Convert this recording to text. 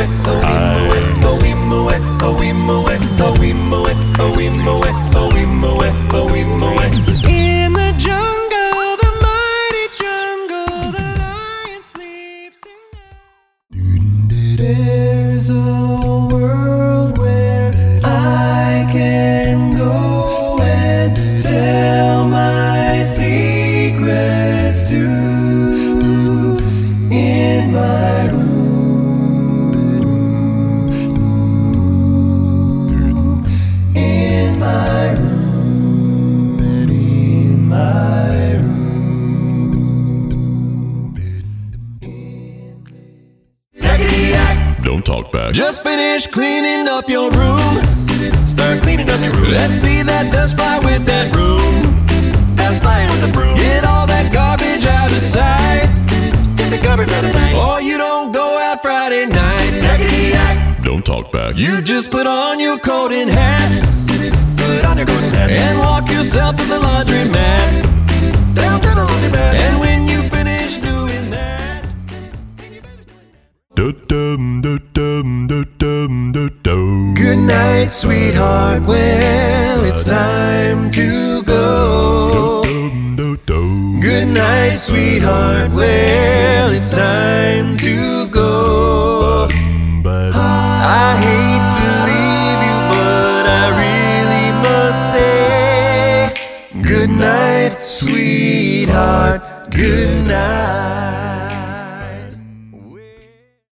In the jungle, the mighty jungle, the lion sleeps tonight. There's a world where I can go and tell my secrets to in my room. In my room. In my room. Yakety-yak. Don't talk back. Just finished cleaning up your room. Start cleaning up your room. Let's see that dust fly with that broom. That's flying with the broom. Get all that garbage out of sight. Get the garbage out of sight. Or you don't go out Friday night. Yakety-yak. Don't talk back. You just put on your coat and hat Put on your coat and hat. and walk yourself to the laundromat. Down to the laundromat. And when you finish doing that, Do-dum, do-dum, do-dum, do-dum. good night, sweetheart. Well, it's time to go. Do-dum, do-dum. Good night, sweetheart. Well, it's time to